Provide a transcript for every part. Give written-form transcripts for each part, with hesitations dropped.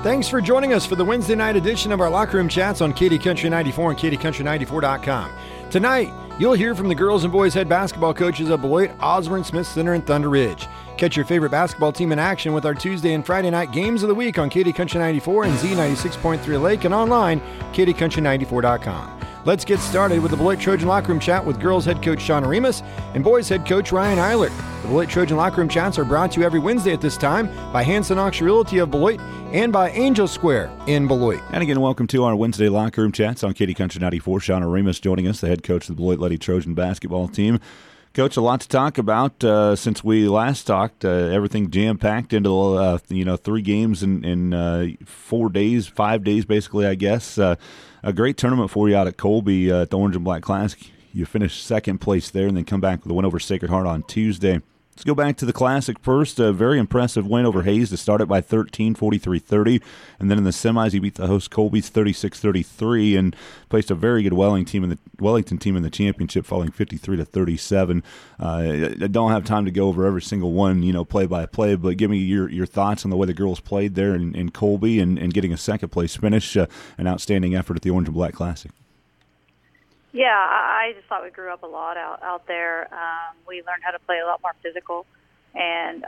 Thanks for joining us for the Wednesday night edition of our Locker Room Chats on Katy Country 94 and KatyCountry94.com. Tonight, you'll hear from the girls and boys head basketball coaches of Beloit, Osborne, Smith Center, and Thunder Ridge. Catch your favorite basketball team in action with our Tuesday and Friday night games of the week on Katy Country 94 and Z96.3 Lake and online, KatyCountry94.com. Let's get started with the Beloit Trojan Locker Room Chat with girls head coach Shauna Remus and boys head coach Ryan Eilert. The Beloit Trojan Locker Room Chats are brought to you every Wednesday at this time by Hanson Auction Realty of Beloit and by Angel Square in Beloit. And again, welcome to our Wednesday Locker Room Chats on Katy Country 94. Shauna Remus joining us, the head coach of the Beloit Lady Trojan basketball team. Coach, a lot to talk about since we last talked. Everything jam-packed into 3 games in 4 days, 5 days basically, I guess. A great tournament for you out at Colby at the Orange and Black Classic. You finished second place there and then come back with a win over Sacred Heart on Tuesday. Let's go back to the Classic first. A very impressive win over Hayes to start it by 13, 43-30. And then in the semis, you beat the host Colby's 36-33 and placed a very good Wellington team in the championship, falling 53-37. I don't have time to go over every single one, play by play, but give me your thoughts on the way the girls played there in Colby and getting a second place finish, an outstanding effort at the Orange and Black Classic. Yeah, I just thought we grew up a lot out there. We learned how to play a lot more physical. And,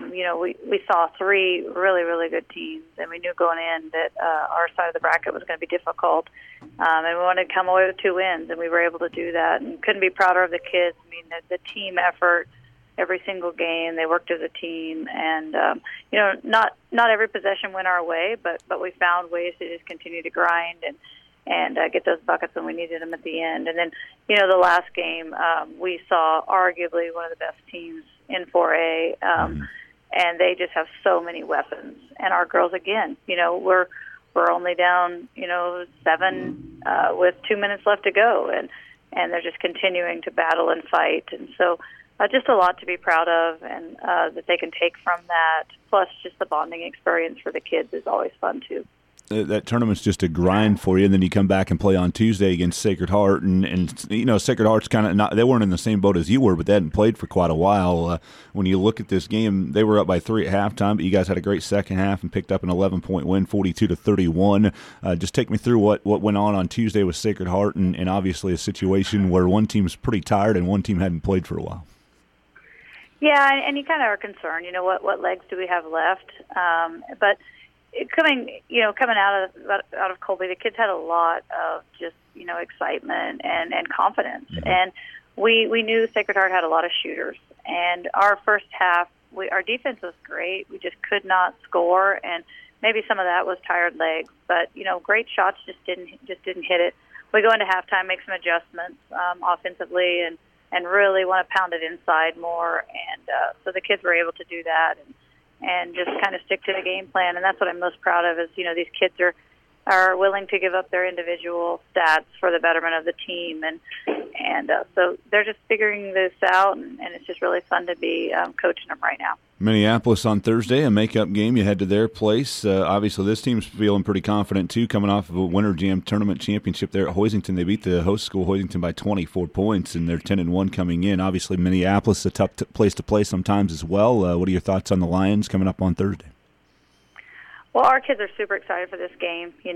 we saw 3 really, really good teams. And we knew going in that our side of the bracket was going to be difficult. And we wanted to come away with 2 wins, and we were able to do that. And couldn't be prouder of the kids. I mean, the team effort, every single game, they worked as a team. And, not every possession went our way, but we found ways to just continue to grind and get those buckets when we needed them at the end. And then, the last game, we saw arguably one of the best teams in 4A, and they just have so many weapons. And our girls, again, we're only down, 7 with 2 minutes left to go, and they're just continuing to battle and fight. And so just a lot to be proud of, and that they can take from that, plus just the bonding experience for the kids is always fun, too. That tournament's just a grind for you, and then you come back and play on Tuesday against Sacred Heart, and Sacred Heart's kind of not, they weren't in the same boat as you were, but they hadn't played for quite a while. When you look at this game, they were up by 3 at halftime, but you guys had a great second half and picked up an 11-point win, 42-31. Just take me through what went on Tuesday with Sacred Heart, and obviously a situation where one team's pretty tired and one team hadn't played for a while. Yeah, and you kind of are concerned, what legs do we have left? But coming out of Colby, the kids had a lot of just excitement and confidence, and we knew Sacred Heart had a lot of shooters. And our first half, our defense was great. We just could not score, and maybe some of that was tired legs. But great shots just didn't hit it. We go into halftime, make some adjustments offensively, and really want to pound it inside more. And so the kids were able to do that and just kind of stick to the game plan. And that's what I'm most proud of is, these kids are willing to give up their individual stats for the betterment of the team. And so they're just figuring this out, and it's just really fun to be coaching them right now. Minneapolis on Thursday, a makeup game. You head to their place. Obviously, this team's feeling pretty confident, too, coming off of a Winter Jam Tournament championship there at Hoisington. They beat the host school, Hoisington, by 24 points, and they're 10-1 coming in. Obviously, Minneapolis, a tough place to play sometimes as well. What are your thoughts on the Lions coming up on Thursday? Well, our kids are super excited for this game. We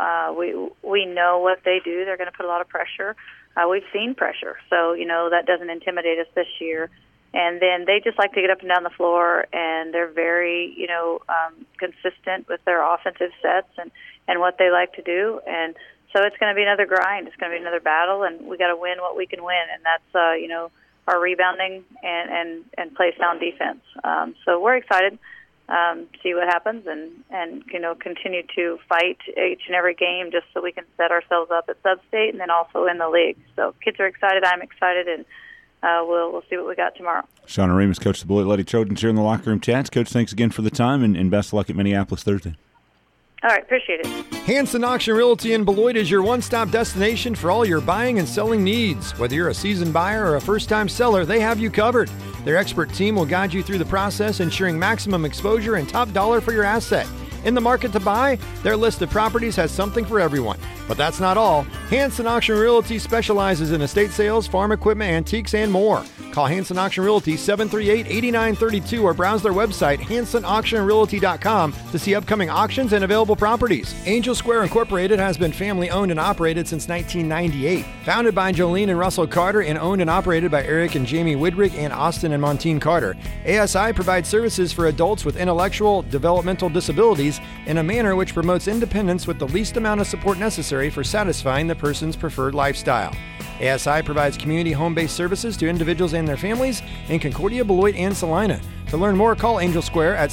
know what they do. They're going to put a lot of pressure. We've seen pressure, so, that doesn't intimidate us this year. And then they just like to get up and down the floor, and they're very, consistent with their offensive sets and what they like to do. And so it's going to be another grind. It's going to be another battle, and we got to win what we can win, and that's, our rebounding and play sound defense. So we're excited. See what happens and continue to fight each and every game just so we can set ourselves up at sub-state and then also in the league. So kids are excited. I'm excited, and we'll see what we got tomorrow. Shauna Remus, coach of the Beloit Lady Trojans here in the Locker Room Chats. Coach, thanks again for the time, and best of luck at Minneapolis Thursday. All right, appreciate it. Hanson Auction Realty in Beloit is your one-stop destination for all your buying and selling needs. Whether you're a seasoned buyer or a first-time seller, they have you covered. Their expert team will guide you through the process, ensuring maximum exposure and top dollar for your asset. In the market to buy, their list of properties has something for everyone. But that's not all. Hanson Auction Realty specializes in estate sales, farm equipment, antiques, and more. Call Hanson Auction Realty 738-8932 or browse their website, hansonauctionrealty.com, to see upcoming auctions and available properties. Angel Square Incorporated has been family owned and operated since 1998. Founded by Jolene and Russell Carter and owned and operated by Eric and Jamie Widrick and Austin and Montine Carter, ASI provides services for adults with intellectual developmental disabilities in a manner which promotes independence with the least amount of support necessary for satisfying the person's preferred lifestyle. ASI provides community home-based services to individuals and their families in Concordia, Beloit, and Salina. To learn more, call Angel Square at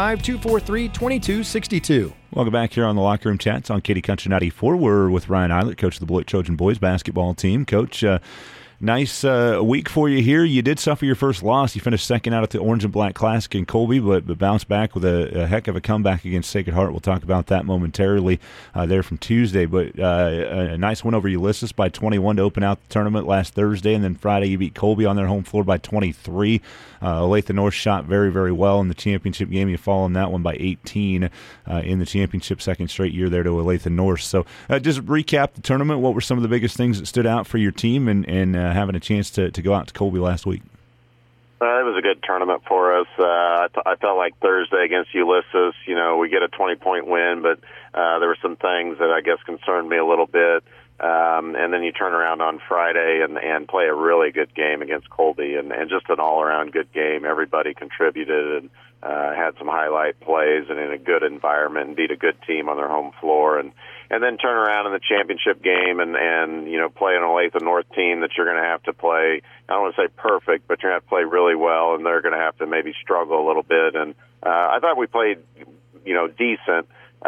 785-243-2262. Welcome back here on the Locker Room Chats on Katy Country 94. We're with Ryan Eilert, coach of the Beloit Trojan boys basketball team. Coach, nice week for you here. You did suffer your first loss. You finished second out at the Orange and Black Classic in Colby, but bounced back with a heck of a comeback against Sacred Heart. We'll talk about that momentarily there from Tuesday. But a nice win over Ulysses by 21 to open out the tournament last Thursday, and then Friday you beat Colby on their home floor by 23. Olathe North shot very, very well in the championship game. You fall in that one by 18 in the championship, second straight year there to Olathe North. So just recap the tournament. What were some of the biggest things that stood out for your team and having a chance to go out to Colby last week? It was a good tournament for us. I felt like Thursday against Ulysses, we get a 20-point win, but there were some things that I guess concerned me a little bit. And then you turn around on Friday and play a really good game against Colby, and just an all-around good game. Everybody contributed and had some highlight plays and in a good environment and beat a good team on their home floor. And then turn around in the championship game and play an Olathe North team that you're going to have to play, I don't want to say perfect, but you're going to have to play really well, and they're going to have to maybe struggle a little bit. And I thought we played, decent.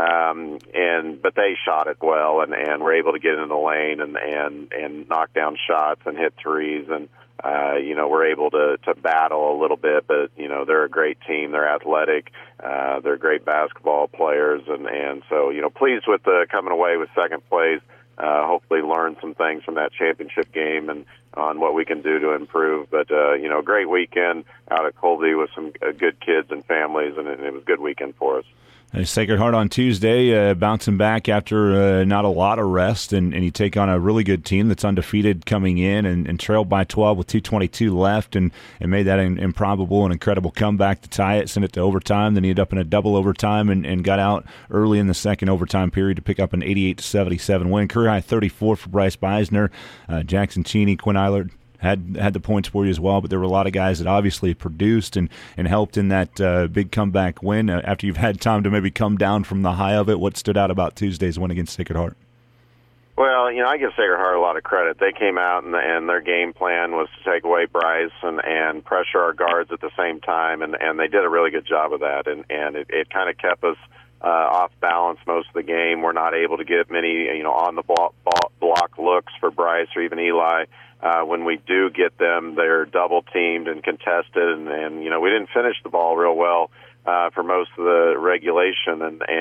But they shot it well and were able to get into the lane and knock down shots and hit threes and we're able to battle a little bit, but they're a great team, they're athletic, they're great basketball players, and so pleased with coming away with second place. Hopefully learn some things from that championship game and on what we can do to improve. But great weekend out at Colby with some good kids and families, and it was a good weekend for us. Sacred Heart on Tuesday, bouncing back after not a lot of rest, and you take on a really good team that's undefeated coming in and trailed by 12 with 2:22 left and made that an improbable and incredible comeback to tie it, send it to overtime, then ended up in a double overtime and got out early in the second overtime period to pick up an 88-77 win. Career high 34 for Bryce Beisner, Jackson Cheney, Quinn Eilert had the points for you as well, but there were a lot of guys that obviously produced and helped in that big comeback win. After you've had time to maybe come down from the high of it, what stood out about Tuesday's win against Sacred Heart? Well, I give Sacred Heart a lot of credit. They came out and their game plan was to take away Bryce and pressure our guards at the same time, and they did a really good job of that, and it kind of kept us off balance most of the game. We're not able to get many on the block looks for Bryce or even Eli. When we do get them, they're double-teamed and contested, and we didn't finish the ball real well for most of the regulation,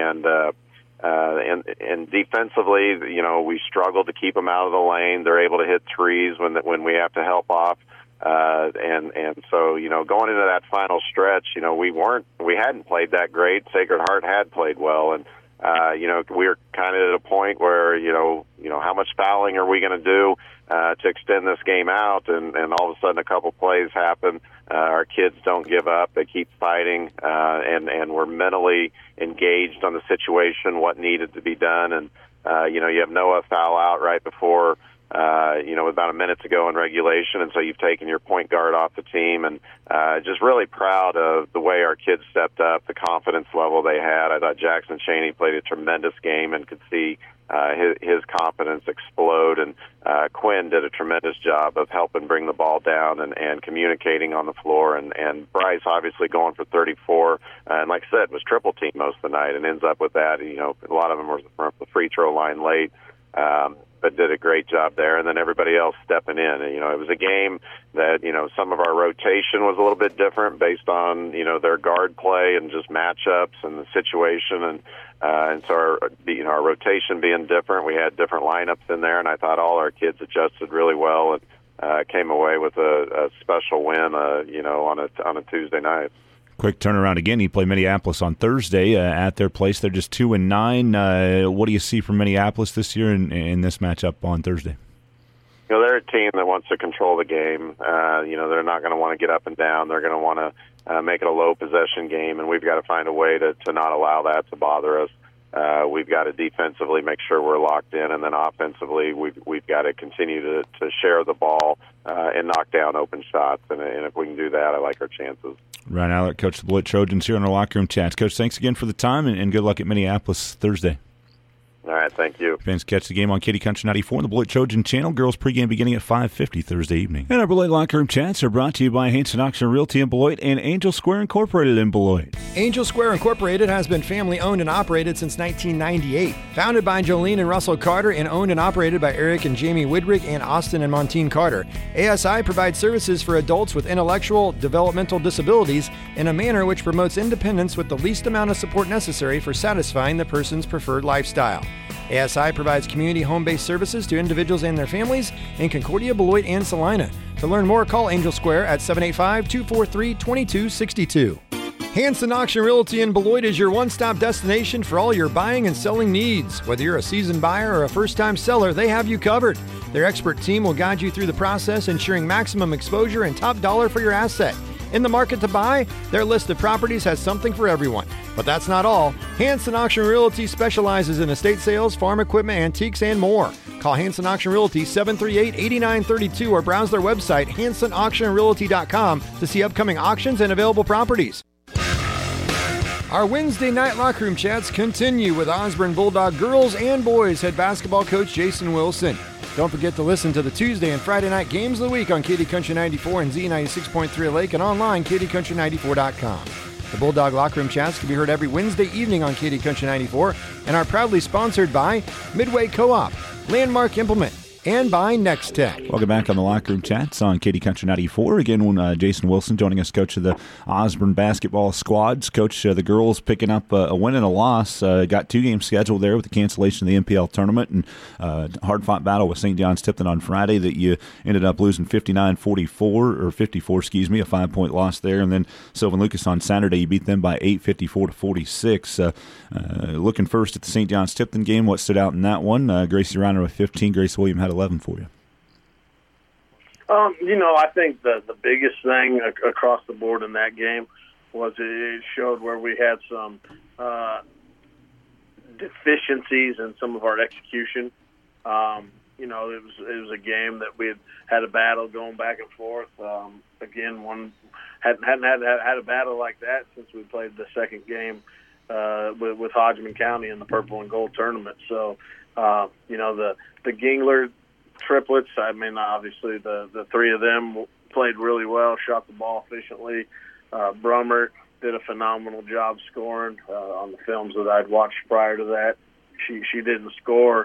and defensively, we struggled to keep them out of the lane. They're able to hit threes when we have to help off, and so going into that final stretch, we hadn't played that great. Sacred Heart had played well, and we were kind of at a point where how much fouling are we going to do to extend this game out, and all of a sudden a couple plays happen. Our kids don't give up. They keep fighting, and we're mentally engaged on the situation, what needed to be done. And, you have Noah foul out right before, about a minute to go in regulation, and so you've taken your point guard off the team. And just really proud of the way our kids stepped up, the confidence level they had. I thought Jackson Cheney played a tremendous game and could see his confidence explode, and Quinn did a tremendous job of helping bring the ball down and communicating on the floor, and Bryce obviously going for 34, and like I said, was triple team most of the night and ends up with that. A lot of them were from the free throw line late, but did a great job there, and then everybody else stepping in. It was a game that, some of our rotation was a little bit different based on, their guard play and just matchups and the situation, and so our rotation being different, we had different lineups in there, and I thought all our kids adjusted really well and came away with a special win, on a Tuesday night. Quick turnaround again. You play Minneapolis on Thursday at their place. They're just 2-9. What do you see from Minneapolis this year in this matchup on Thursday? they're a team that wants to control the game. They're not going to want to get up and down. They're going to want to make it a low possession game, and we've got to find a way to not allow that to bother us. We've got to defensively make sure we're locked in, and then offensively we've got to continue to share the ball and knock down open shots. And if we can do that, I like our chances. Ryan Allert, Coach of the Beloit Trojans here on our Locker Room Chats. Coach, thanks again for the time, and good luck at Minneapolis Thursday. All right, thank you. Fans catch the game on Katy Country 94 on the Beloit Trojan channel. Girls pregame beginning at 5:50 Thursday evening. And our Beloit Locker Room Chats are brought to you by Hanson Auction Realty in Beloit and Angel Square Incorporated in Beloit. Angel Square Incorporated has been family-owned and operated since 1998. Founded by Jolene and Russell Carter and owned and operated by Eric and Jamie Widrick and Austin and Montine Carter, ASI provides services for adults with intellectual developmental disabilities in a manner which promotes independence with the least amount of support necessary for satisfying the person's preferred lifestyle. ASI provides community home-based services to individuals and their families in Concordia, Beloit, and Salina. To learn more, call Angel Square at 785-243-2262. Hanson Auction Realty in Beloit is your one-stop destination for all your buying and selling needs. Whether you're a seasoned buyer or a first-time seller, they have you covered. Their expert team will guide you through the process, ensuring maximum exposure and top dollar for your asset. In the market to buy, their list of properties has something for everyone. But that's not all. Hanson Auction Realty specializes in estate sales, farm equipment, antiques, and more. Call Hanson Auction Realty 738-8932 or browse their website, hansonauctionrealty.com, to see upcoming auctions and available properties. Our Wednesday night locker room chats continue with Osborne Bulldog girls and boys head basketball coach Jason Wilson. Don't forget to listen to the Tuesday and Friday night games of the week on Katy Country 94 and Z96.3 Lake and online katycountry94.com. The Bulldog Locker Room Chats can be heard every Wednesday evening on Katy Country 94 and are proudly sponsored by Midway Co-op, Landmark Implement, and by Next Tech. Welcome back on the Locker Room Chats on Katy Country 94. Again, Jason Wilson joining us, coach of the Osborne basketball squads. Coach, the girls picking up a win and a loss. Got 2 games scheduled there with the cancellation of the MPL tournament, and hard-fought battle with St. John's Tipton on Friday that you ended up losing 59-44, or 54, a 5-point loss there. And then Sylvan Lucas on Saturday, you beat them by 8, 54-46. Looking first at the St. John's Tipton game, what stood out in that one? Gracie Reiner with 15, Grace William had 11 for you. I think the biggest thing across the board in that game was it showed where we had some deficiencies in some of our execution. It was a game that we had a battle going back and forth. Again, one hadn't had a battle like that since we played the second game with Hodgman County in the Purple and Gold tournament. So, the Gingler triplets, obviously the 3 of them played really well, shot the ball efficiently. Brummer did a phenomenal job scoring on the films that I'd watched prior to that. She didn't score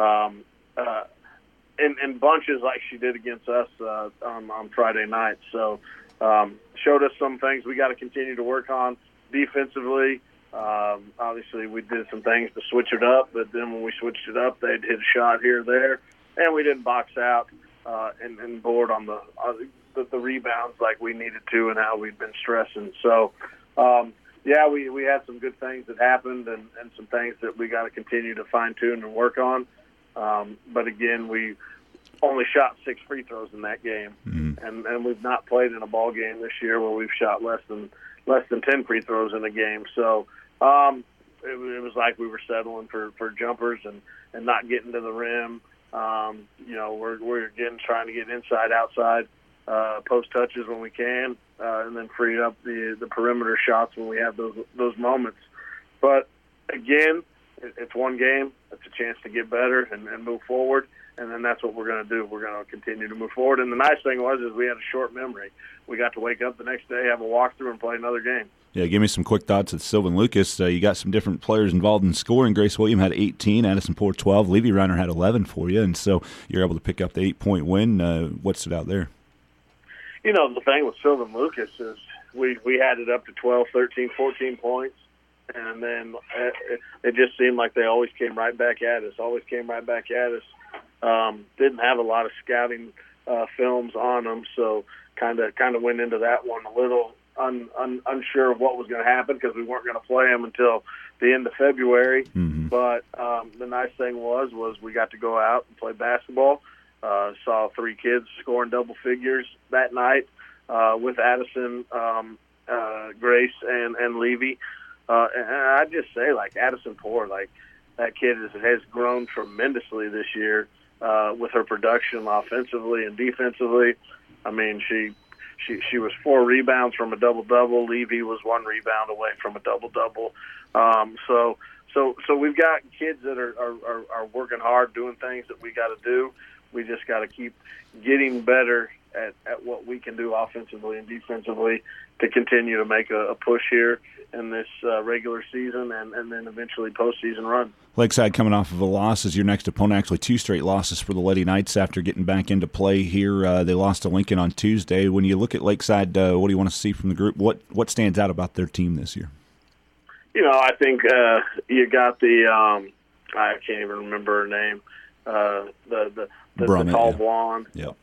in bunches like she did against us on Friday night. So showed us some things we got to continue to work on defensively. Obviously, we did some things to switch it up, but then when we switched it up, they'd hit a shot here or there, and we didn't box out and board on the rebounds like we needed to and how we'd been stressing. So, we had some good things that happened and some things that we got to continue to fine-tune and work on. But, again, we only shot 6 free throws in that game, and we've not played in a ball game this year where we've shot less than 10 free throws in a game. So it was like we were settling for jumpers and not getting to the rim. We're again trying to get inside, outside, post touches when we can, and then free up the perimeter shots when we have those moments. But again, it's one game. It's a chance to get better and move forward. And then that's what we're going to do. We're going to continue to move forward. And the nice thing is we had a short memory. We got to wake up the next day, have a walkthrough, and play another game. Yeah, give me some quick thoughts at Sylvan Lucas. You got some different players involved in scoring. Grace William had 18, Addison Poor 12, Levy Reiner had 11 for you, and so you're able to pick up the 8-point win. What stood out there? The thing with Sylvan Lucas is we had it up to 12, 13, 14 points, and then it just seemed like they always came right back at us, Didn't have a lot of scouting films on them, so kind of went into that one a little unsure of what was going to happen because we weren't going to play them until the end of February. Mm-hmm. But the nice thing was we got to go out and play basketball, Saw 3 kids scoring double figures that night with Addison, Grace, and Levy. And I'd just say, like, Addison Poor, like, that kid has grown tremendously this year with her production offensively and defensively. I mean, she was 4 rebounds from a double-double. Levy was 1 rebound away from a double-double. So we've got kids that are working hard, doing things that we got to do. We just got to keep getting better at what we can do offensively and defensively to continue to make a push here in this regular season and then eventually postseason run. Lakeside coming off of a loss as your next opponent, actually 2 straight losses for the Lady Knights after getting back into play here. They lost to Lincoln on Tuesday. When you look at Lakeside, what do you want to see from the group? What stands out about their team this year? You know, I think you got the I can't even remember her name. The Brummett, tall blonde. Yep.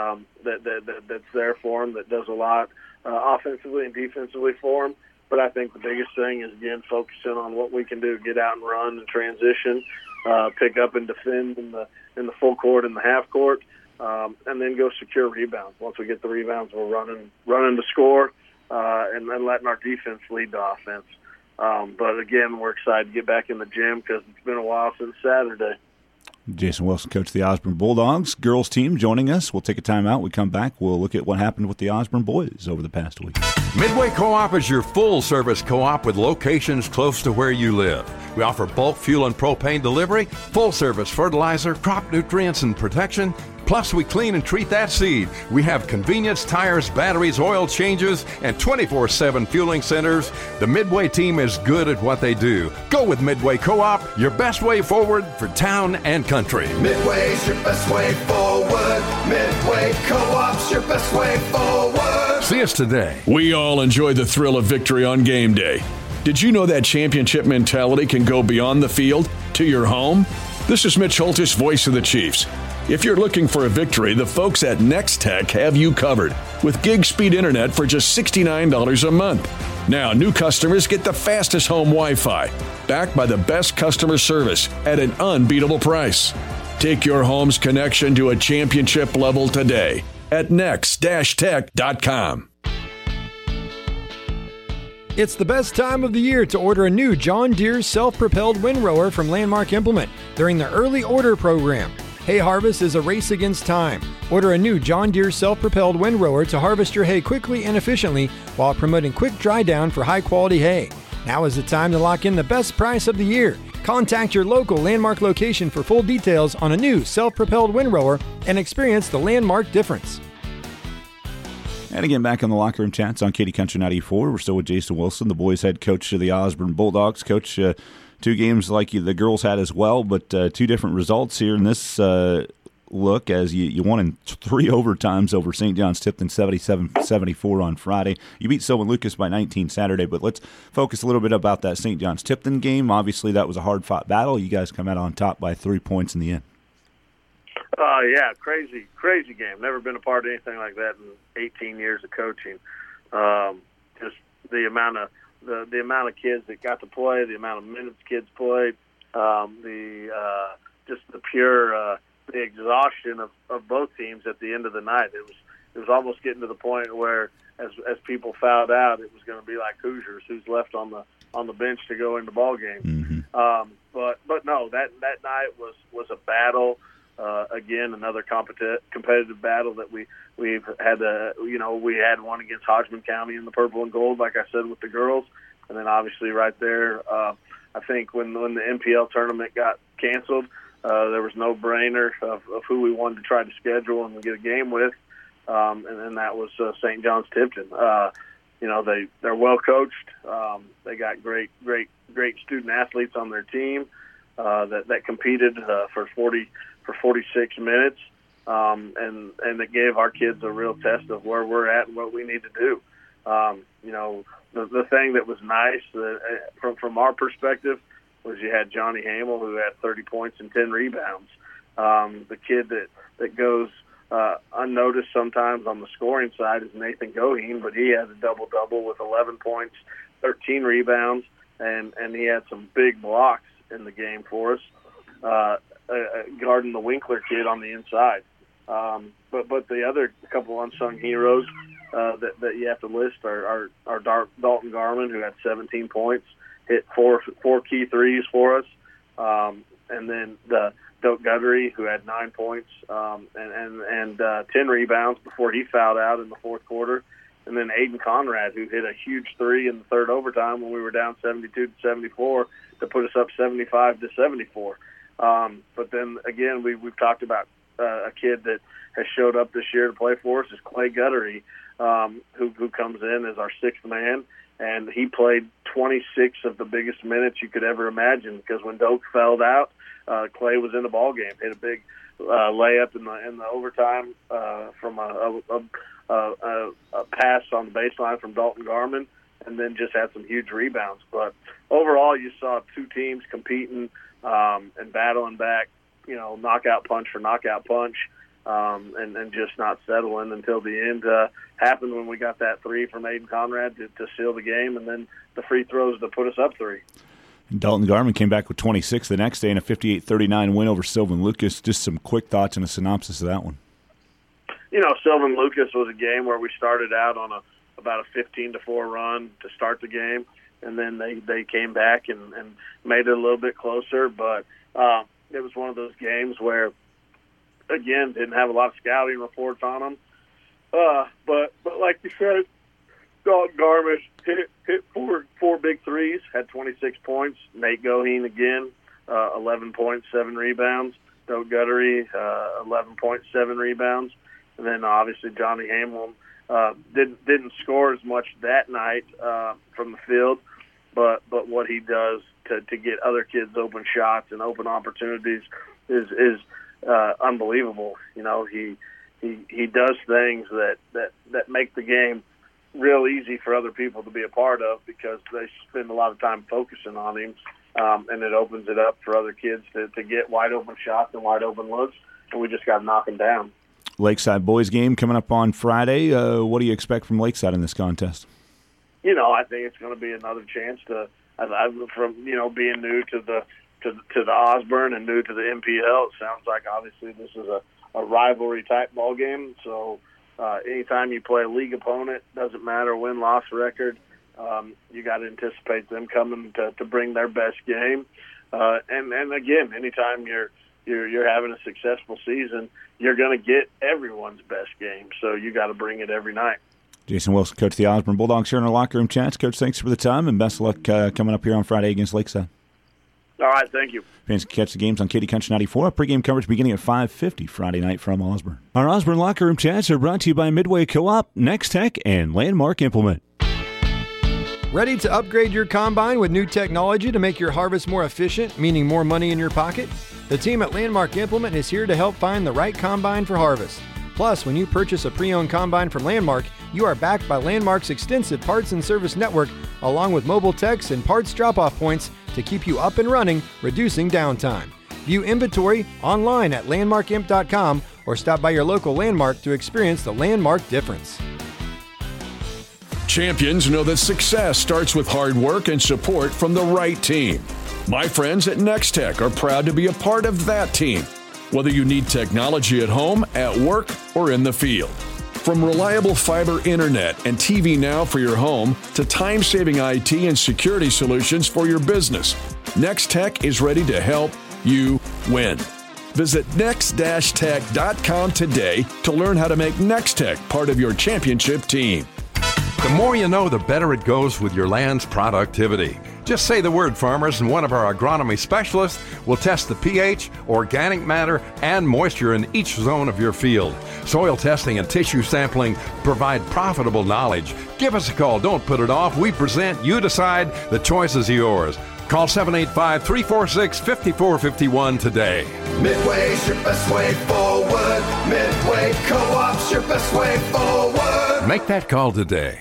That's there for him. That does a lot offensively and defensively for him. But I think the biggest thing is, again, focusing on what we can do: get out and run and transition, pick up and defend in the full court and the half court, and then go secure rebounds. Once we get the rebounds, we're running to score, and then letting our defense lead the offense. But again, we're excited to get back in the gym because it's been a while since Saturday. Jason Wilson, coach of the Osborne Bulldogs girls team, joining us. We'll take a time out. We come back. We'll look at what happened with the Osborne boys over the past week. Midway Co-op is your full-service co-op with locations close to where you live. We offer bulk fuel and propane delivery, full-service fertilizer, crop nutrients and protection. Plus, we clean and treat that seed. We have convenience, tires, batteries, oil changes, and 24/7 fueling centers. The Midway team is good at what they do. Go with Midway Co-op, your best way forward for town and country. Midway's your best way forward. Midway Co-op's your best way forward. See us today. We all enjoy the thrill of victory on game day. Did you know that championship mentality can go beyond the field to your home? This is Mitch Holtis, voice of the Chiefs. If you're looking for a victory, the folks at Next Tech have you covered with gig speed internet for just $69 a month. Now, new customers get the fastest home Wi-Fi, backed by the best customer service at an unbeatable price. Take your home's connection to a championship level today at next-tech.com. It's the best time of the year to order a new John Deere self-propelled windrower from Landmark Implement during the early order program. Hay harvest is a race against time. Order a new John Deere self-propelled windrower to harvest your hay quickly and efficiently while promoting quick dry down for high-quality hay. Now is the time to lock in the best price of the year. Contact your local Landmark location for full details on a new self-propelled windrower and experience the Landmark difference. And again, back on the Locker Room Chats on Katy Country 94. We're still with Jason Wilson, the boys' head coach of the Osborne Bulldogs. Coach, 2 games like the girls had as well, but 2 different results here in this look as you won in 3 overtimes over St. John's Tipton, 77-74 on Friday. You beat Sylvan Lucas by 19 Saturday, but let's focus a little bit about that St. John's Tipton game. Obviously, that was a hard-fought battle. You guys come out on top by 3 points in the end. Yeah, crazy game. Never been a part of anything like that in 18 years of coaching. Just the amount of kids that got to play, the amount of minutes kids played, just the pure the exhaustion of both teams at the end of the night. It was almost getting to the point where as people fouled out, it was going to be like Hoosiers, who's left on the bench to go into ball game. Mm-hmm. But no, that night was a battle. Again, another competitive battle that we've had. We had one against Hodgman County in the purple and gold, like I said, with the girls, and then obviously right there, I think when the MPL tournament got canceled, there was no brainer of who we wanted to try to schedule and get a game with, and then that was St. John's Tipton. They're well coached. They got great student athletes on their team that competed for 46 minutes, and it gave our kids a real test of where we're at and what we need to do. The thing that was nice from our perspective was you had Johnny Hamel, who had 30 points and 10 rebounds. The kid that goes unnoticed sometimes on the scoring side is Nathan Goheen, but he had a double-double with 11 points, 13 rebounds, and he had some big blocks in the game for us. Guarding the Winkler kid on the inside. But the other couple unsung heroes that you have to list are Dalton Garman, who had 17 points, hit four key threes for us, and then the Doak Guttery, who had 9 points and 10 rebounds before he fouled out in the fourth quarter. And then Aiden Conrad, who hit a huge three in the third overtime when we were down 72-74 to put us up 75-74. But then, again, we've talked about a kid that has showed up this year to play for us is Clay Guttery, who comes in as our sixth man. And he played 26 of the biggest minutes you could ever imagine because when Doak fouled out, Clay was in the ball game. Hit a big layup in the overtime from a pass on the baseline from Dalton Garman, and then just had some huge rebounds. But overall, you saw two teams competing and battling back, knockout punch for knockout punch, and just not settling until the end happened when we got that three from Aiden Conrad to seal the game, and then the free throws to put us up three. Dalton Garman came back with 26 the next day in a 58-39 win over Sylvan Lucas. Just some quick thoughts and a synopsis of that one. Sylvan Lucas was a game where we started out on about a 15-4 run to start the game, and then they came back and made it a little bit closer. But it was one of those games where, again, didn't have a lot of scouting reports on them. But like you said, Dalton Garman hit four big threes, had 26 points. Nate Goheen again, 11 points, 7 rebounds. Doak Guttery, 11.7 rebounds. And then obviously Johnny Hamlin didn't score as much that night from the field, but what he does to get other kids open shots and open opportunities is unbelievable. He does things that make the game real easy for other people to be a part of because they spend a lot of time focusing on him, and it opens it up for other kids to get wide open shots and wide open looks, and we just got to knock them down. Lakeside boys game coming up on Friday. What do you expect from Lakeside in this contest? I think it's going to be another chance to, from being new to the Osborne and new to the MPL. It sounds like obviously this is a rivalry type ball game. So anytime you play a league opponent, doesn't matter win-loss record, you got to anticipate them coming to bring their best game. And again, anytime you're having a successful season, you're going to get everyone's best game. So you got to bring it every night. Jason Wilson, coach of the Osborne Bulldogs, here in our locker room chats. Coach, thanks for the time, and best of luck coming up here on Friday against Lakeside. All right, thank you. Fans can catch the games on Katy Country 94. Pre-game coverage beginning at 5:50 Friday night from Osborne. Our Osborne locker room chats are brought to you by Midway Co-op, Next Tech, and Landmark Implement. Ready to upgrade your combine with new technology to make your harvest more efficient, meaning more money in your pocket? The team at Landmark Implement is here to help find the right combine for harvest. Plus, when you purchase a pre-owned combine from Landmark, you are backed by Landmark's extensive parts and service network, along with mobile techs and parts drop-off points to keep you up and running, reducing downtime. View inventory online at landmarkimp.com or stop by your local Landmark to experience the Landmark difference. Champions know that success starts with hard work and support from the right team. My friends at Next Tech are proud to be a part of that team, whether you need technology at home, at work, or in the field. From reliable fiber internet and TV Now for your home to time-saving IT and security solutions for your business, Next Tech is ready to help you win. Visit next-tech.com today to learn how to make Next Tech part of your championship team. The more you know, the better it goes with your land's productivity. Just say the word, farmers, and one of our agronomy specialists will test the pH, organic matter, and moisture in each zone of your field. Soil testing and tissue sampling provide profitable knowledge. Give us a call. Don't put it off. We present. You decide. The choice is yours. Call 785-346-5451 today. Midway's your best way forward. Midway Co-op's your best way forward. Make that call today.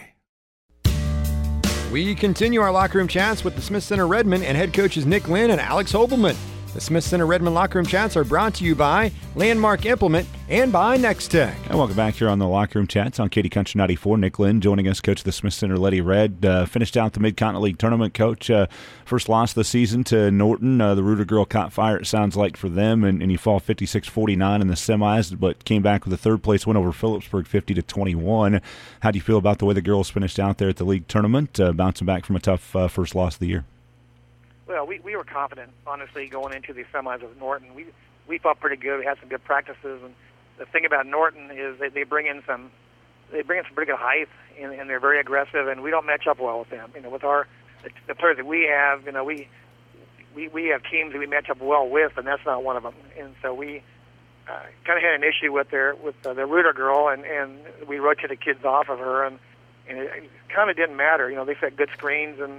We continue our locker room chats with the Smith Center Redmen and head coaches Nick Lynn and Alex Hobelman. The Smith Center Redmond Locker Room Chats are brought to you by Landmark Implement and by Next Tech. And welcome back here on the Locker Room Chats on Katy Country 94. Nick Lynn joining us, coach of the Smith Center Lady Red. Finished out the Mid-Continent League Tournament, coach. First loss of the season to Norton. The Reuter girl caught fire, it sounds like, for them, and you fall 56-49 in the semis, but came back with a third-place win over Phillipsburg, 50-21. How do you feel about the way the girls finished out there at the league tournament, bouncing back from a tough first loss of the year? Well, we were confident, honestly, going into the semis with Norton. We felt pretty good. We had some good practices, and the thing about Norton is they bring in some pretty good height, and they're very aggressive, and we don't match up well with them. You know, with the players that we have, you know, we have teams that we match up well with, and that's not one of them. And so we kind of had an issue with the Reuter girl, and we rotated kids off of her, and it kind of didn't matter. You know, they set good screens, and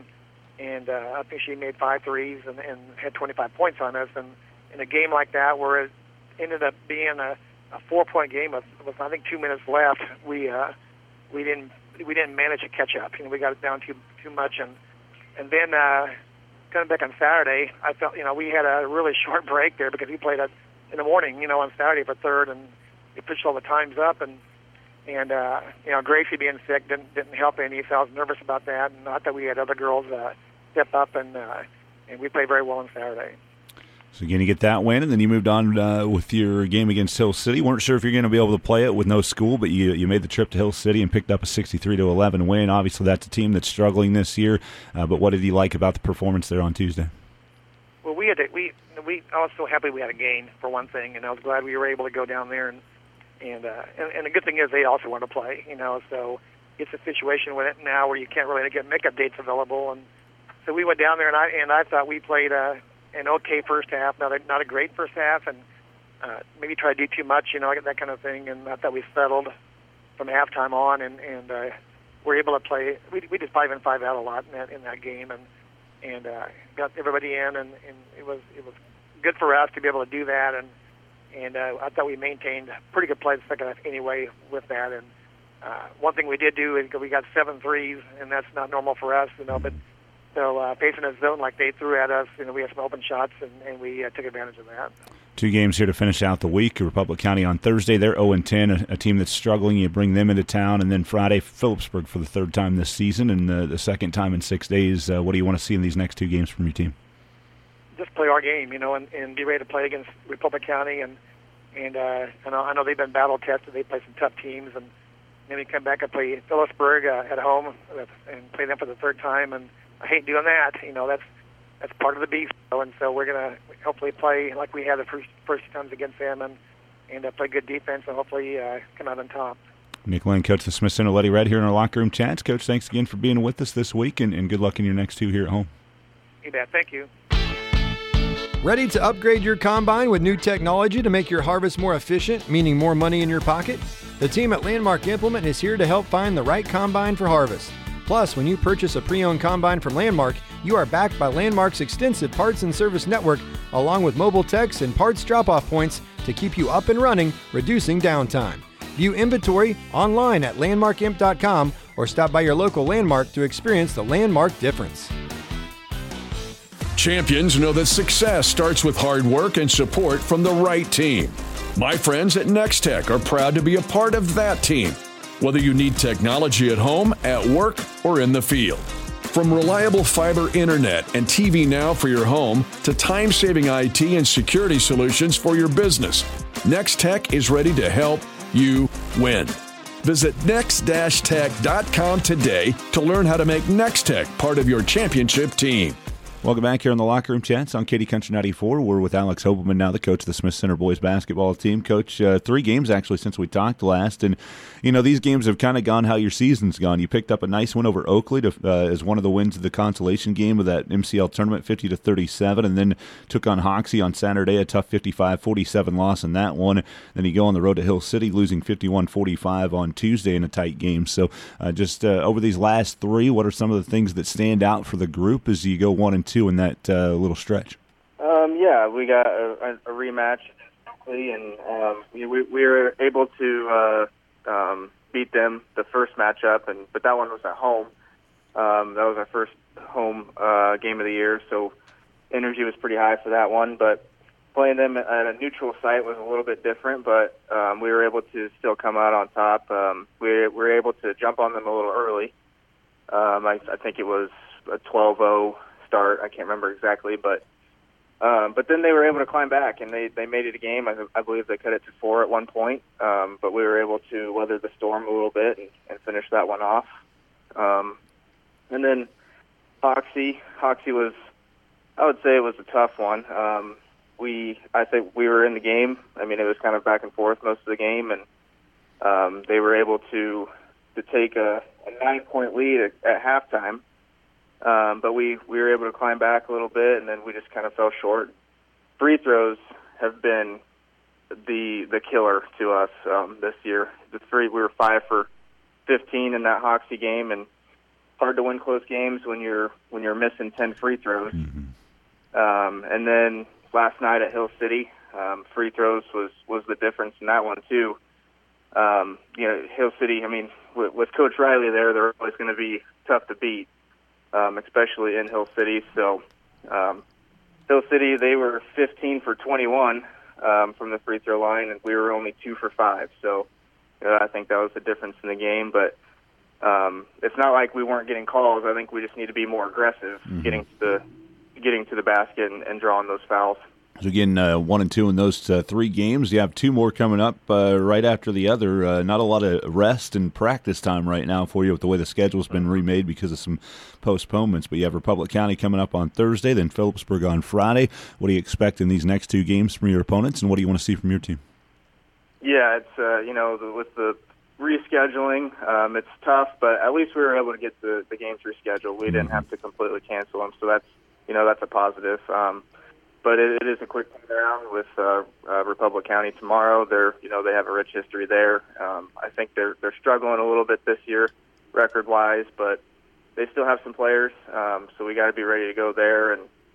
I think she made 5 threes and had 25 points on us. And in a game like that, where it ended up being a 4-point game with I think 2 minutes left, we didn't manage to catch up. You know, we got it down too much, and then coming back on Saturday, I felt, you know, we had a really short break there because we played in the morning, you know, on Saturday for third, and we pushed all the times up, and you know, Gracie being sick didn't help any, so I was nervous about that, and I thought we had other girls step up, and we played very well on Saturday. So again, you get that win, and then you moved on with your game against Hill City. Weren't sure if you're going to be able to play it with no school, but you made the trip to Hill City and picked up a 63-11 win. Obviously, that's a team that's struggling this year, but what did you like about the performance there on Tuesday? Well, I was so happy we had a game, for one thing, and I was glad we were able to go down there, and the good thing is they also want to play, you know, so it's a situation with it now where you can't really get makeup dates available, and so we went down there, and I thought we played an okay first half, not a great first half, and maybe tried to do too much, you know, that kind of thing, and I thought we settled from halftime on, and were able to play. We did 5 and 5 out a lot in that game, and got everybody in, and it was good for us to be able to do that, and I thought we maintained pretty good play the second half anyway with that. And one thing we did do is we got 7 threes, and that's not normal for us, you know. But so facing a zone like they threw at us, you know, we had some open shots, and we took advantage of that. 2 games here to finish out the week. Republic County on Thursday. They're 0-10, a team that's struggling. You bring them into town. And then Friday, Phillipsburg for the 3rd time this season and the 2nd time in 6 days. What do you want to see in these next 2 games from your team? Just play our game, you know, and be ready to play against Republic County. And I know they've been battle-tested. They play some tough teams. And then we come back and play Phillipsburg at home and play them for the 3rd time. And I hate doing that. You know, that's part of the beast. And so we're going to hopefully play like we had the first times against them and play good defense and hopefully come out on top. Nick Lynn, coach of the Smith Center Lady Red here in our locker room chats. Coach, thanks again for being with us this week, and good luck in your next 2 here at home. You bet. Thank you. Ready to upgrade your combine with new technology to make your harvest more efficient, meaning more money in your pocket? The team at Landmark Implement is here to help find the right combine for harvest. Plus, when you purchase a pre-owned combine from Landmark, you are backed by Landmark's extensive parts and service network, along with mobile techs and parts drop-off points to keep you up and running, reducing downtime. View inventory online at landmarkimp.com or stop by your local Landmark to experience the Landmark difference. Champions know that success starts with hard work and support from the right team. My friends at Next Tech are proud to be a part of that team, whether you need technology at home, at work, or in the field. From reliable fiber internet and TV Now for your home to time-saving IT and security solutions for your business, Next Tech is ready to help you win. Visit next-tech.com today to learn how to make Next Tech part of your championship team. Welcome back here on the Locker Room Chats on Katy Country 94. We're with Alex Hobelman, now the coach of the Smith Center boys basketball team. Coach, 3 games actually since we talked last, and you know these games have kind of gone how your season's gone. You picked up a nice win over Oakley as one of the wins of the consolation game of that MCL tournament, 50-37, and then took on Hoxie on Saturday, a tough 55-47 loss in that one. Then you go on the road to Hill City, losing 51-45 on Tuesday in a tight game. So just over these last 3, what are some of the things that stand out for the group as you go 1-2 in that little stretch? Yeah, we got a rematch, and we were able to beat them the first matchup, but that one was at home. That was our first home game of the year, so energy was pretty high for that one, but playing them at a neutral site was a little bit different, but we were able to still come out on top. We were able to jump on them a little early. I think it was a 12-0 start. I can't remember exactly, but then they were able to climb back, and they made it a game. I believe they cut it to 4 at one point, but we were able to weather the storm a little bit and finish that one off. And then Hoxie was, I would say it was a tough one. I think we were in the game. I mean, it was kind of back and forth most of the game, and they were able to take a 9-point lead at halftime. But we were able to climb back a little bit, and then we just kind of fell short. Free throws have been the killer to us this year. We were 5 for 15 in that Hoxie game, and hard to win close games when you're missing 10 free throws. And then last night at Hill City, free throws was the difference in that one too. Hill City, I mean, with Coach Riley there, they're always going to be tough to beat, especially in Hill City. So Hill City, they were 15 for 21 from the free throw line, and we were only 2 for 5. So I think that was the difference in the game. But it's not like we weren't getting calls. I think we just need to be more aggressive, getting to the basket and drawing those fouls. So again, 1 and 2 in those 3 games. You have 2 more coming up right after the other. Not a lot of rest and practice time right now for you with the way the schedule's been remade because of some postponements. But you have Republic County coming up on Thursday, then Phillipsburg on Friday. What do you expect in these next 2 games from your opponents, and what do you want to see from your team? Yeah, it's with the rescheduling, it's tough, but at least we were able to get the games rescheduled. We didn't have to completely cancel them, so that's a positive. But it is a quick turnaround with Republic County tomorrow. They have a rich history there. I think they're struggling a little bit this year, record-wise, but they still have some players, so we got to be ready to go there.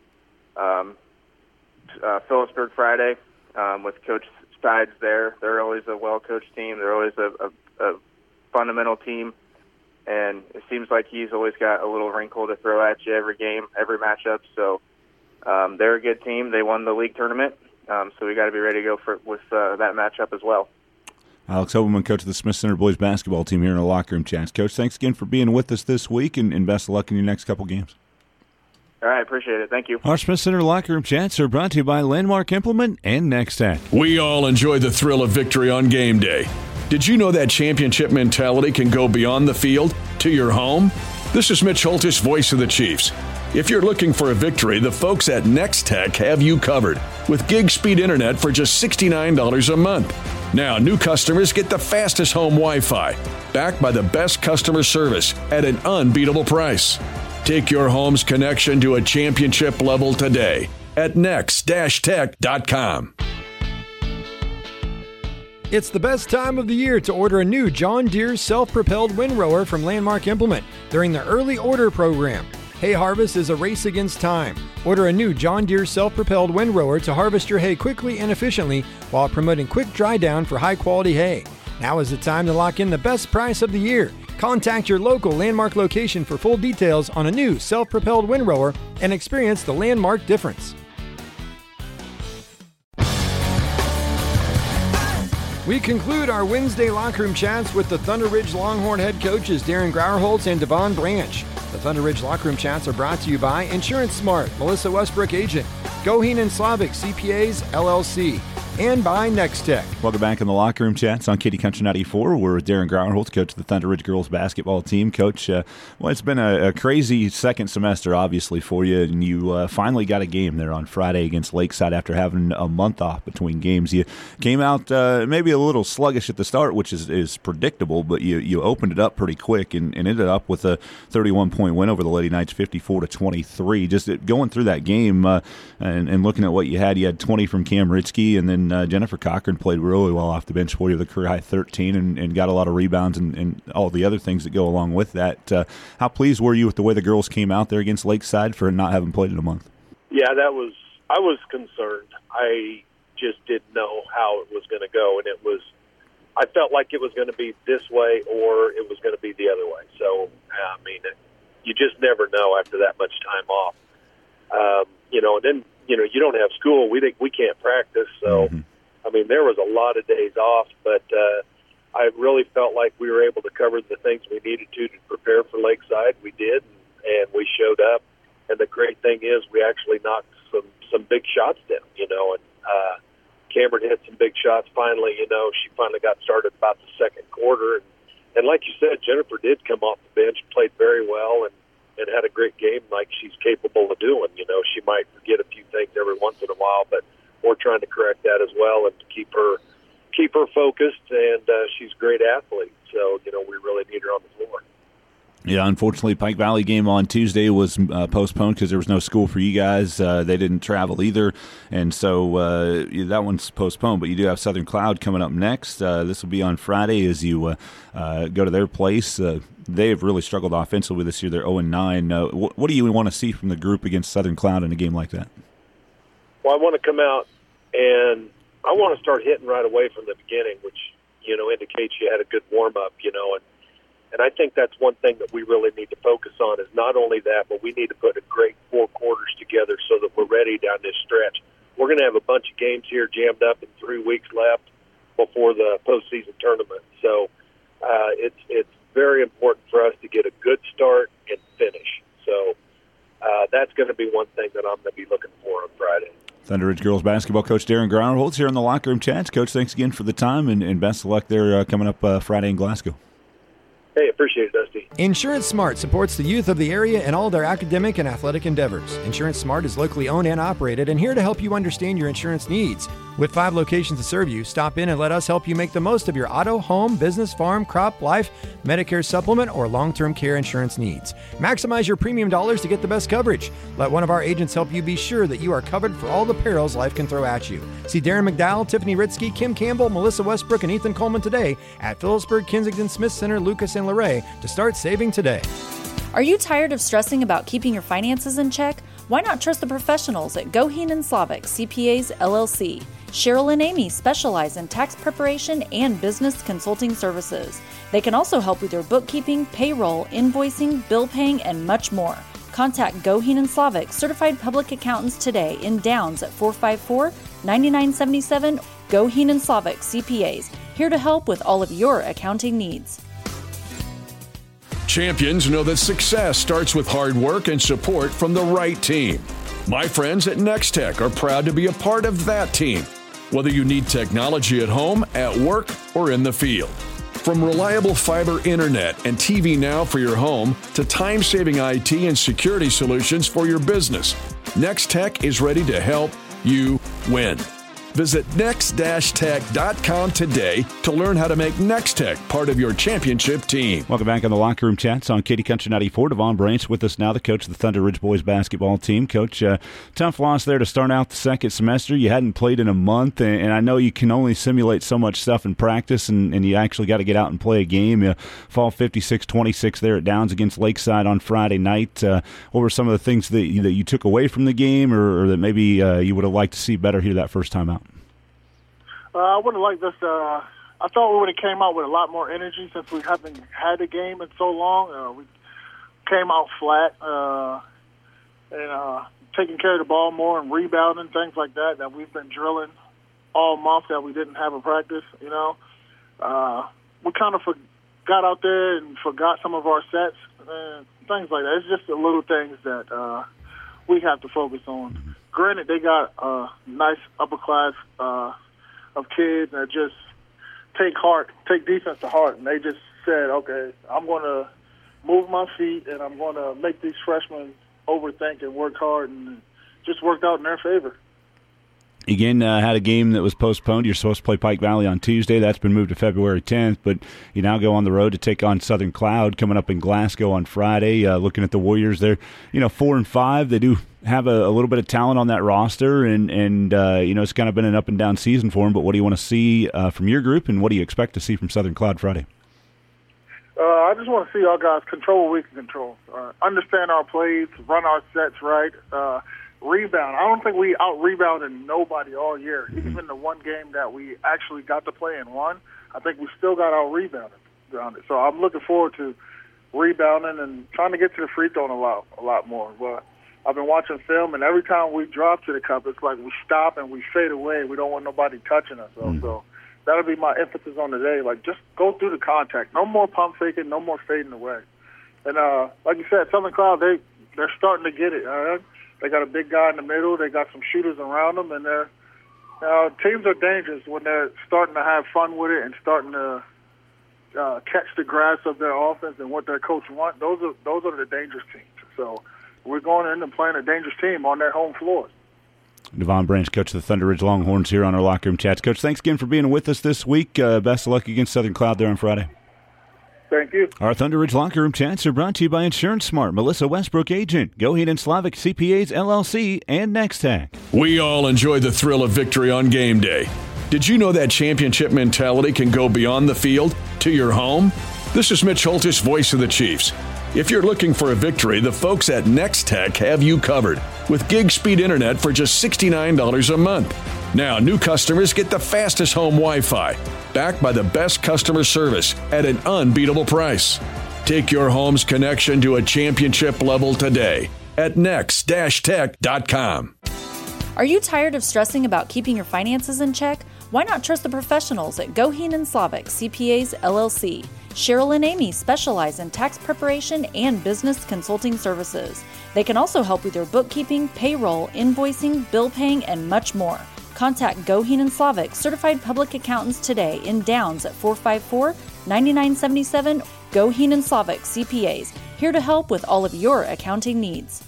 And Phillipsburg Friday with Coach Sides there. They're always a well-coached team. They're always a fundamental team, and it seems like he's always got a little wrinkle to throw at you every game, every matchup. So they're a good team. They won the league tournament, so we got to be ready to go with that matchup as well. Alex Hobelman, coach of the Smith Center boys basketball team here in the Locker Room Chats. Coach, thanks again for being with us this week, and best of luck in your next couple games. All right, appreciate it. Thank you. Our Smith Center Locker Room Chats are brought to you by Landmark Implement and Next Tech. We all enjoy the thrill of victory on game day. Did you know that championship mentality can go beyond the field to your home? This is Mitch Holtis, voice of the Chiefs. If you're looking for a victory, the folks at Next Tech have you covered with gig speed internet for just $69 a month. Now, new customers get the fastest home Wi-Fi, backed by the best customer service at an unbeatable price. Take your home's connection to a championship level today at next-tech.com. It's the best time of the year to order a new John Deere self-propelled windrower from Landmark Implement during the early order program. Hay harvest is a race against time. Order a new John Deere self-propelled windrower to harvest your hay quickly and efficiently while promoting quick dry down for high-quality hay. Now is the time to lock in the best price of the year. Contact your local Landmark location for full details on a new self-propelled windrower and experience the Landmark difference. We conclude our Wednesday Locker Room Chats with the Thunder Ridge Longhorn head coaches Darren Grauerholtz and Devon Branch. The Thunder Ridge Locker Room Chats are brought to you by Insurance Smart, Melissa Westbrook Agent, Goheen and Slavic CPAs, LLC, and by Next Tech. Welcome back in the Locker Room Chats on Katy Country 94. We're with Darren Grauerholtz, coach of the Thunder Ridge girls basketball team. Coach, it's been a crazy second semester, obviously, for you, and you finally got a game there on Friday against Lakeside after having a month off between games. You came out maybe a little sluggish at the start, which is predictable, but you opened it up pretty quick and ended up with a 31-point win over the Lady Knights, 54-23. Just going through that game and looking at what you had 20 from Cam Ritzke, and then Jennifer Cochran played really well off the bench for you with a career high 13 and got a lot of rebounds and all the other things that go along with that. How pleased were you with the way the girls came out there against Lakeside for not having played in a month? Yeah, I was concerned. I just didn't know how it was going to go, and I felt like it was going to be this way or it was going to be the other way. So, you just never know after that much time off. and then, you don't have school. We can't practice. So, I mean, there was a lot of days off, but I really felt like we were able to cover the things we needed to prepare for Lakeside. We did, and we showed up. And the great thing is we actually knocked some big shots down, and Cameron hit some big shots finally. She finally got started about the second quarter. And like you said, Jennifer did come off the bench, played very well, and had a great game like she's capable of doing. She might forget a few things every once in a while, but we're trying to correct that as well and to keep her focused. And she's a great athlete, so we really need her on the floor. Yeah, unfortunately, Pike Valley game on Tuesday was postponed because there was no school for you guys. They didn't travel either, and so that one's postponed. But you do have Southern Cloud coming up next. This will be on Friday as you go to their place. They have really struggled offensively this year. They're 0-9. What do you want to see from the group against Southern Cloud in a game like that? Well, I want to come out and I want to start hitting right away from the beginning, which indicates you had a good warm up. And I think that's one thing that we really need to focus on is not only that, but we need to put a great 4 quarters together so that we're ready down this stretch. We're going to have a bunch of games here jammed up in 3 weeks left before the postseason tournament. So it's very important for us to get a good start and finish. So that's going to be one thing that I'm going to be looking for on Friday. Thunder Ridge girls basketball coach Darren Grauerholtz here in the Locker Room Chats. Coach, thanks again for the time, and best of luck there coming up Friday in Glasgow. Hey, appreciate it, Dusty. Insurance Smart supports the youth of the area in all their academic and athletic endeavors. Insurance Smart is locally owned and operated and here to help you understand your insurance needs. With 5 locations to serve you, stop in and let us help you make the most of your auto, home, business, farm, crop, life, Medicare supplement, or long-term care insurance needs. Maximize your premium dollars to get the best coverage. Let one of our agents help you be sure that you are covered for all the perils life can throw at you. See Darren McDowell, Tiffany Ritzky, Kim Campbell, Melissa Westbrook, and Ethan Coleman today at Phillipsburg, Kensington, Smith Center, Lucas, and Luray to start saving today. Are you tired of stressing about keeping your finances in check? Why not trust the professionals at Goheen & Slavic CPAs LLC? Cheryl and Amy specialize in tax preparation and business consulting services. They can also help with your bookkeeping, payroll, invoicing, bill paying, and much more. Contact Goheen & Slavic Certified Public Accountants today in Downs at 454-9977. Goheen & Slavic CPAs, here to help with all of your accounting needs. Champions know that success starts with hard work and support from the right team. My friends at Nextech are proud to be a part of that team, whether you need technology at home, at work, or in the field. From reliable fiber internet and TV Now for your home to time-saving IT and security solutions for your business, Nextech is ready to help you win. Visit next-tech.com today to learn how to make Nextech part of your championship team. Welcome back on the Locker Room Chats on Katy Country 94. Devon Branch with us now, the coach of the Thunder Ridge boys basketball team. Coach, tough loss there to start out the second semester. You hadn't played in a month, and I know you can only simulate so much stuff in practice, and you actually got to get out and play a game. You fall 56-26 there at Downs against Lakeside on Friday night. What were some of the things that you took away from the game, or that maybe you would have liked to see better here that first time out? I would have liked this. I thought we would have came out with a lot more energy since we haven't had a game in so long. We came out flat and taking care of the ball more and rebounding, things like that we've been drilling all month that we didn't have in practice. We kind of got out there and forgot some of our sets and things like that. It's just the little things that we have to focus on. Granted, they got a nice upper class of kids that just take defense to heart, and they just said, okay, I'm going to move my feet and I'm going to make these freshmen overthink and work hard, and it just worked out in their favor. Again, had a game that was postponed. You're supposed to play Pike Valley on Tuesday. That's been moved to February 10th, but you now go on the road to take on Southern Cloud coming up in Glasgow on Friday. Looking at the Warriors, they're 4-5. They do have a little bit of talent on that roster, and it's kind of been an up and down season for them. But what do you want to see from your group, and what do you expect to see from Southern Cloud Friday? I just want to see our guys control what we can control, understand our plays, run our sets right. Rebound. I don't think we out-rebounded nobody all year. Even the one game that we actually got to play and won, I think we still got out-rebounded. So I'm looking forward to rebounding and trying to get to the free throw a lot more. But I've been watching film, and every time we drop to the cup, it's like we stop and we fade away. We don't want nobody touching us. So that'll be my emphasis on today. Like, just go through the contact. No more pump faking, no more fading away. And like you said, Southern Cloud, they're starting to get it. They got a big guy in the middle. They got some shooters around them, and teams are dangerous when they're starting to have fun with it and starting to catch the grasp of their offense and what their coach wants. Those are the dangerous teams. So we're going in and playing a dangerous team on their home floor. Devon Branch, coach of the Thunder Ridge Longhorns, here on our Locker Room Chats. Coach, thanks again for being with us this week. Best of luck against Southern Cloud there on Friday. Thank you. Our Thunder Ridge Locker Room Chats are brought to you by Insurance Smart, Melissa Westbrook Agent, Goheen & Slavic CPAs LLC, and NexTech. We all enjoy the thrill of victory on game day. Did you know that championship mentality can go beyond the field to your home? This is Mitch Holtis, voice of the Chiefs. If you're looking for a victory, the folks at NexTech have you covered with gig speed internet for just $69 a month. Now, new customers get the fastest home Wi-Fi, backed by the best customer service at an unbeatable price. Take your home's connection to a championship level today at next-tech.com. Are you tired of stressing about keeping your finances in check? Why not trust the professionals at Goheen & Slavic CPAs LLC? Cheryl and Amy specialize in tax preparation and business consulting services. They can also help with your bookkeeping, payroll, invoicing, bill paying, and much more. Contact Goheen & Slavic certified public accountants today in Downs at 454-9977. Goheen & Slavic CPAs, here to help with all of your accounting needs.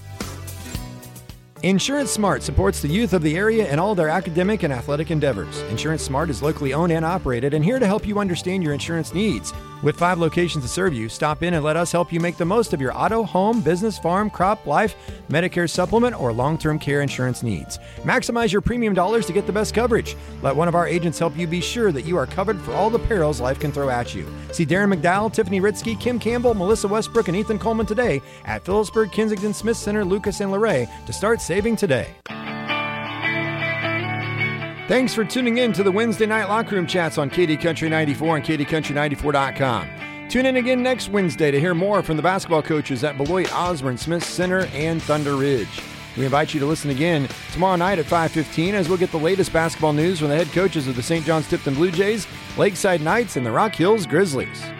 Insurance Smart supports the youth of the area in all their academic and athletic endeavors. Insurance Smart is locally owned and operated and here to help you understand your insurance needs. With 5 locations to serve you, stop in and let us help you make the most of your auto, home, business, farm, crop, life, Medicare supplement, or long-term care insurance needs. Maximize your premium dollars to get the best coverage. Let one of our agents help you be sure that you are covered for all the perils life can throw at you. See Darren McDowell, Tiffany Ritzky, Kim Campbell, Melissa Westbrook, and Ethan Coleman today at Phillipsburg, Kensington, Smith Center, Lucas, and Luray to start saving today. Thanks for tuning in to the Wednesday Night Locker Room Chats on KD Country 94 and KDCountry94.com. Tune in again next Wednesday to hear more from the basketball coaches at Beloit, Osborne, Smith Center, and Thunder Ridge. We invite you to listen again tomorrow night at 5:15 as we'll get the latest basketball news from the head coaches of the St. John's Tipton Blue Jays, Lakeside Knights, and the Rock Hills Grizzlies.